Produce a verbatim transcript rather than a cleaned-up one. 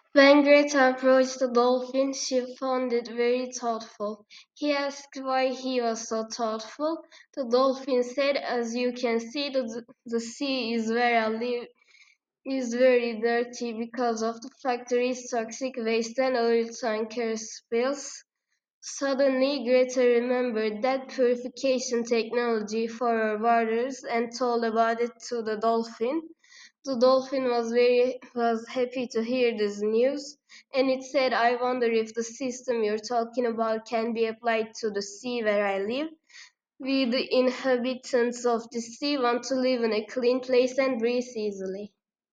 When Greta approached the dolphin, she found it very thoughtful. He asked why he was so thoughtful. The dolphin said, "As you can see, the, the sea is where I live is very dirty because of the factories' toxic waste and oil tanker spills." Suddenly, Greta remembered that purification technology for her waters and told about it to the dolphin. The dolphin was very was happy to hear this news, and it said, "I wonder if the system you're talking about can be applied to the sea where I live. We, the inhabitants of the sea, want to live in a clean place and breathe easily."